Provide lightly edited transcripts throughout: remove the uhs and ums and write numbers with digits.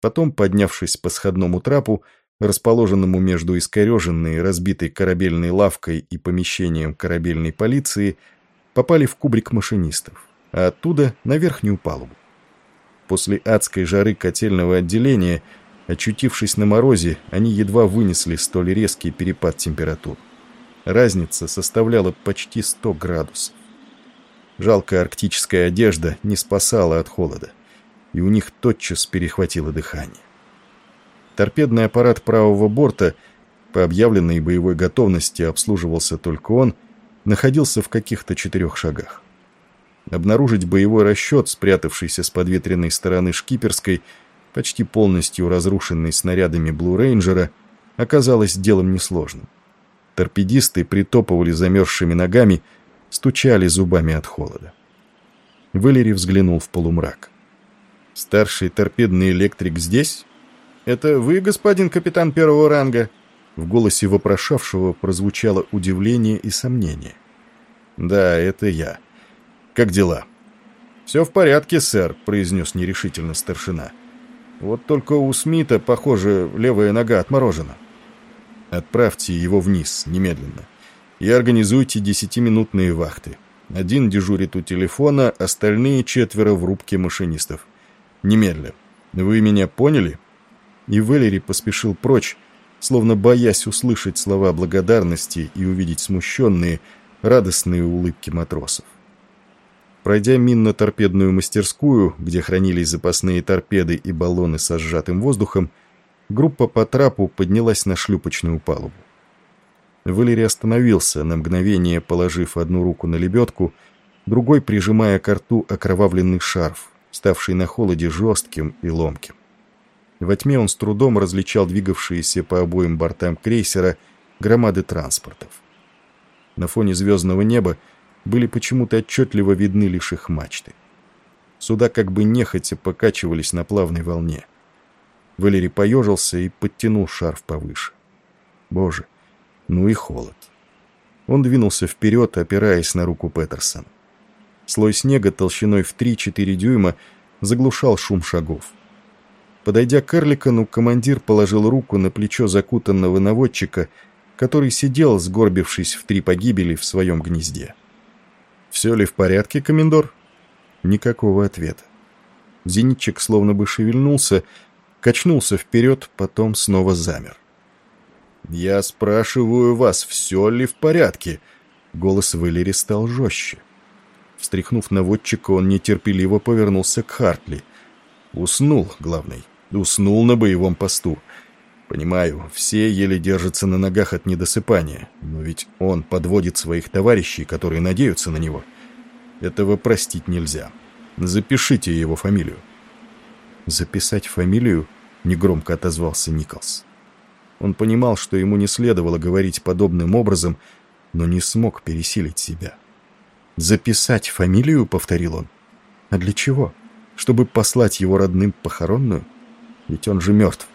Потом, поднявшись по сходному трапу, расположенному между искореженной и разбитой корабельной лавкой и помещением корабельной полиции, попали в кубрик машинистов, а оттуда на верхнюю палубу. После адской жары котельного отделения, очутившись на морозе, они едва вынесли столь резкий перепад температур. Разница составляла почти 100 градусов. Жалкая арктическая одежда не спасала от холода, и у них тотчас перехватило дыхание. Торпедный аппарат правого борта, по объявленной боевой готовности обслуживался только он, находился в каких-то 4 шагах. Обнаружить боевой расчет, спрятавшийся с подветренной стороны шкиперской, почти полностью разрушенной снарядами Блу Рейнджера, оказалось делом несложным. Торпедисты притопывали замерзшими ногами, стучали зубами от холода. Валери взглянул в полумрак. «Старший торпедный электрик здесь? Это вы, господин капитан первого ранга?» В голосе вопрошавшего прозвучало удивление и сомнение. «Да, это я. Как дела?» «Все в порядке, сэр», — произнес нерешительно старшина. «Вот только у Смита, похоже, левая нога отморожена». «Отправьте его вниз, немедленно, и организуйте 10-минутные вахты. 1 дежурит у телефона, остальные 4 в рубке машинистов. Немедленно. Вы меня поняли?» И Валери поспешил прочь, словно боясь услышать слова благодарности и увидеть смущенные, радостные улыбки матросов. Пройдя минно-торпедную мастерскую, где хранились запасные торпеды и баллоны со сжатым воздухом, группа по трапу поднялась на шлюпочную палубу. Валери остановился, на мгновение положив одну руку на лебедку, другой прижимая к рту окровавленный шарф, ставший на холоде жестким и ломким. Во тьме он с трудом различал двигавшиеся по обоим бортам крейсера громады транспортов. На фоне звездного неба были почему-то отчетливо видны лишь их мачты. Суда как бы нехотя покачивались на плавной волне. Валери поежился и подтянул шарф повыше. Боже, ну и холод. Он двинулся вперед, опираясь на руку Петерсона. Слой снега толщиной в 3-4 дюйма заглушал шум шагов. Подойдя к Эрликону, командир положил руку на плечо закутанного наводчика, который сидел, сгорбившись в 3 погибели в своем гнезде. «Все ли в порядке, комендор?» Никакого ответа. Зенитчик словно бы шевельнулся, качнулся вперед, потом снова замер. «Я спрашиваю вас, все ли в порядке?» Голос Валери стал жестче. Встряхнув наводчика, он нетерпеливо повернулся к Хартли. «Уснул, главный. Уснул на боевом посту. Понимаю, все еле держатся на ногах от недосыпания, но ведь он подводит своих товарищей, которые надеются на него. Этого простить нельзя. Запишите его фамилию». «Записать фамилию?» — негромко отозвался Николс. Он понимал, что ему не следовало говорить подобным образом, но не смог пересилить себя. «Записать фамилию?» — повторил он. «А для чего? Чтобы послать его родным похоронную? Ведь он же мертв».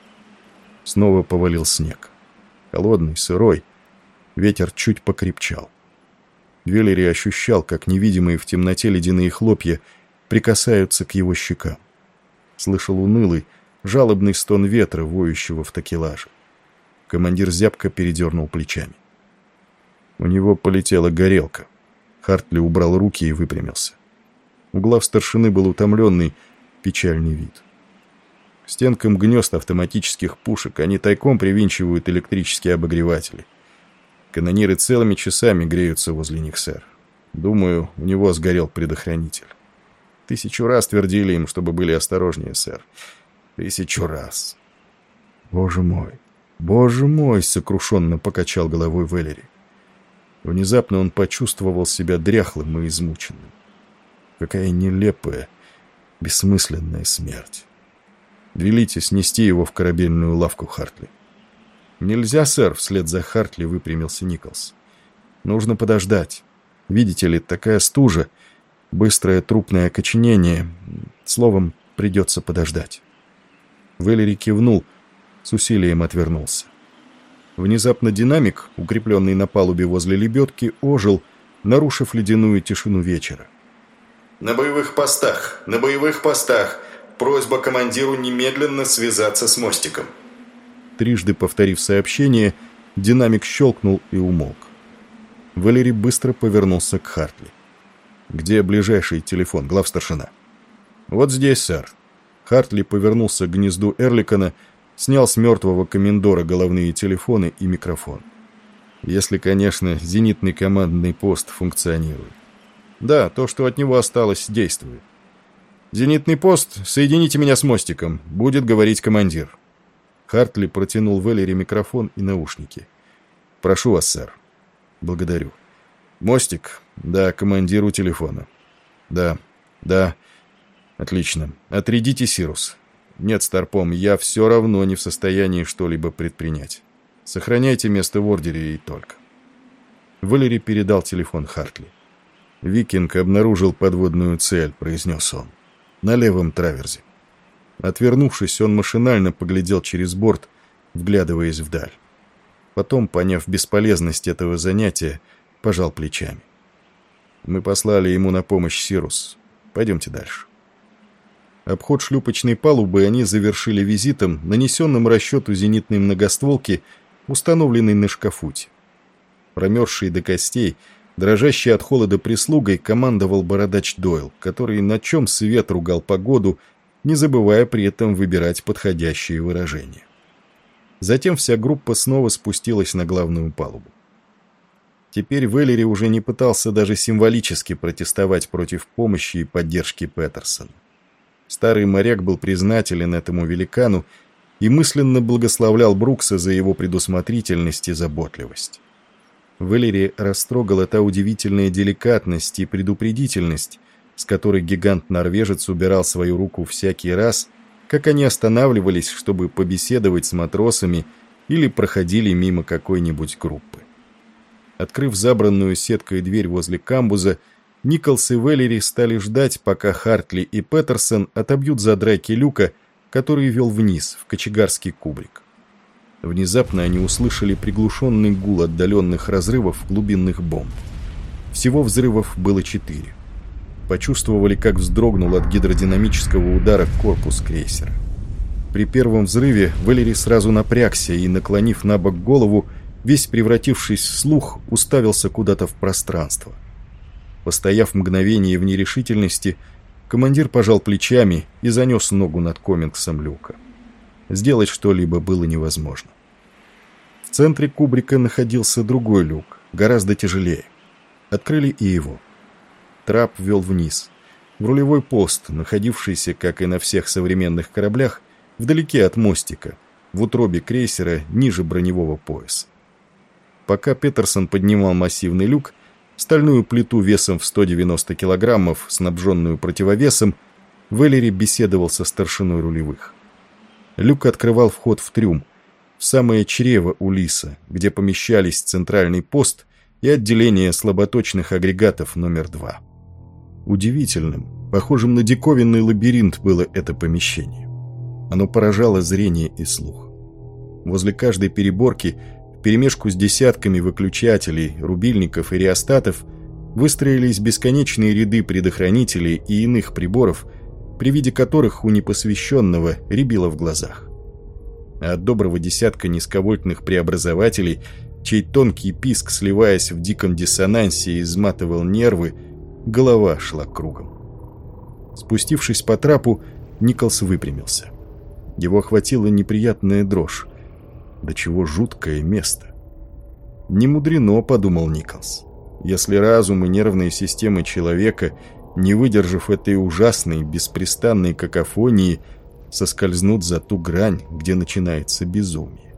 Снова повалил снег. Холодный, сырой. Ветер чуть покрепчал. Валери ощущал, как невидимые в темноте ледяные хлопья прикасаются к его щекам. Слышал унылый, жалобный стон ветра, воющего в такелаже. Командир зябко передернул плечами. У него полетела горелка. Хартли убрал руки и выпрямился. У глав старшины был утомленный, печальный вид. К стенкам гнезд автоматических пушек они тайком привинчивают электрические обогреватели. Канониры целыми часами греются возле них, сэр. Думаю, у него сгорел предохранитель. 1000 раз твердили им, чтобы были осторожнее, сэр. 1000 раз. Боже мой, сокрушенно покачал головой Валери. Внезапно он почувствовал себя дряхлым и измученным. Какая нелепая, бессмысленная смерть. Велите снести его в корабельную лавку, Хартли. «Нельзя, сэр», — вслед за Хартли выпрямился Николс. «Нужно подождать. Видите ли, такая стужа, быстрое трупное окоченение. Словом, придется подождать». Валери кивнул, с усилием отвернулся. Внезапно динамик, укрепленный на палубе возле лебедки, ожил, нарушив ледяную тишину вечера. На боевых постах! Просьба командиру немедленно связаться с мостиком». Трижды повторив сообщение, динамик щелкнул и умолк. Валерий быстро повернулся к Хартли. «Где ближайший телефон, главстаршина?» «Вот здесь, сэр». Хартли повернулся к гнезду Эрликона, снял с мертвого комендора головные телефоны и микрофон. Если, конечно, зенитный командный пост функционирует. Да, то, что от него осталось, действует. «Зенитный пост, соедините меня с мостиком. Будет говорить командир». Хартли протянул Валери микрофон и наушники. «Прошу вас, сэр». «Благодарю». «Мостик?» «Да, командиру телефона». «Да, да. Отлично. Отрядите Сирус». «Нет, Старпом, я все равно не в состоянии что-либо предпринять. Сохраняйте место в ордере и только». Валери передал телефон Хартли. «Викинг обнаружил подводную цель», — произнес он. «На левом траверзе». Отвернувшись, он машинально поглядел через борт, вглядываясь вдаль. Потом, поняв бесполезность этого занятия, пожал плечами. «Мы послали ему на помощь Сирус. Пойдемте дальше». Обход шлюпочной палубы они завершили визитом, нанесенным расчету зенитной многостволки, установленной на шкафуте. Промерзший до костей, дрожащий от холода прислугой, командовал бородач Дойл, который на чем свет ругал погоду, не забывая при этом выбирать подходящие выражения. Затем вся группа снова спустилась на главную палубу. Теперь Валери уже не пытался даже символически протестовать против помощи и поддержки Петерсона. Старый моряк был признателен этому великану и мысленно благословлял Брукса за его предусмотрительность и заботливость. Валери растрогала та удивительная деликатность и предупредительность, с которой гигант-норвежец убирал свою руку всякий раз, как они останавливались, чтобы побеседовать с матросами или проходили мимо какой-нибудь группы. Открыв забранную сеткой дверь возле камбуза, Николс и Валери стали ждать, пока Хартли и Петерсон отобьют задраки люка, который вел вниз, в кочегарский кубрик. Внезапно они услышали приглушенный гул отдаленных разрывов глубинных бомб. Всего взрывов было 4. Почувствовали, как вздрогнул от гидродинамического удара корпус крейсера. При первом взрыве Валери сразу напрягся и, наклонив на бок голову, весь превратившись в слух, уставился куда-то в пространство. Постояв мгновение в нерешительности, командир пожал плечами и занес ногу над комингсом люка. Сделать что-либо было невозможно. В центре кубрика находился другой люк, гораздо тяжелее. Открыли и его. Трап вел вниз, в рулевой пост, находившийся, как и на всех современных кораблях, вдалеке от мостика, в утробе крейсера ниже броневого пояса. Пока Петерсон поднимал массивный люк, стальную плиту весом в 190 килограммов, снабженную противовесом, Валери беседовал со старшиной рулевых. Люк открывал вход в трюм, в самое чрево Улисса, где помещались центральный пост и отделение слаботочных агрегатов номер 2. Удивительным, похожим на диковинный лабиринт было это помещение. Оно поражало зрение и слух. Возле каждой переборки, вперемешку с десятками выключателей, рубильников и реостатов, выстроились бесконечные ряды предохранителей и иных приборов, при виде которых у непосвященного рябило в глазах. А от доброго десятка низковольтных преобразователей, чей тонкий писк, сливаясь в диком диссонансе, изматывал нервы, голова шла кругом. Спустившись по трапу, Николс выпрямился. Его охватила неприятная дрожь. До чего жуткое место. «Не мудрено», — подумал Николс. «Если разум и нервные системы человека, не выдержав этой ужасной, беспрестанной какофонии, соскользнут за ту грань, где начинается безумие».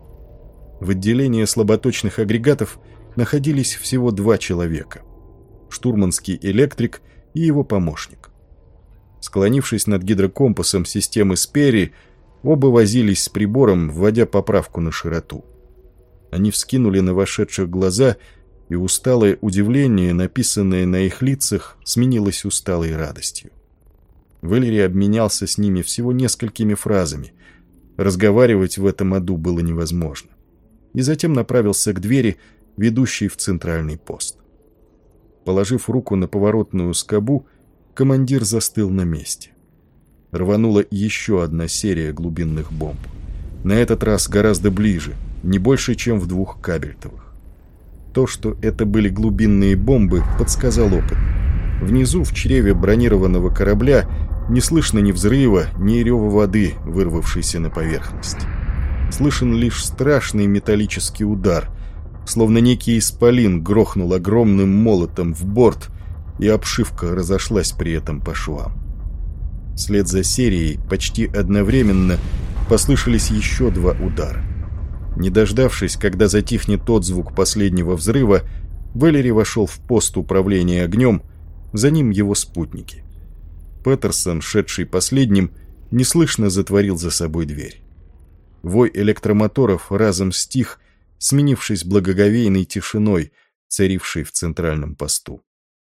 В отделении слаботочных агрегатов находились всего 2 человека. Штурманский электрик и его помощник. Склонившись над гидрокомпасом системы Сперри, оба возились с прибором, вводя поправку на широту. Они вскинули на вошедших глаза, и усталое удивление, написанное на их лицах, сменилось усталой радостью. Валери обменялся с ними всего несколькими фразами. Разговаривать в этом аду было невозможно. И затем направился к двери, ведущей в центральный пост. Положив руку на поворотную скобу, командир застыл на месте. рванула еще одна серия глубинных бомб. На этот раз гораздо ближе, не больше, чем в 2 кабельтовых. То, что это были глубинные бомбы, подсказал опыт. Внизу, в чреве бронированного корабля, не слышно ни взрыва, ни рева воды, вырвавшейся на поверхность. Слышен лишь страшный металлический удар, словно некий исполин грохнул огромным молотом в борт, и обшивка разошлась при этом по швам. Вслед за серией, почти одновременно, послышались еще 2 удара. Не дождавшись, когда затихнет тот звук последнего взрыва, Валери вошел в пост управления огнем, за ним его спутники. Петерсон, шедший последним, неслышно затворил за собой дверь. Вой электромоторов разом стих, сменившись благоговейной тишиной, царившей в центральном посту.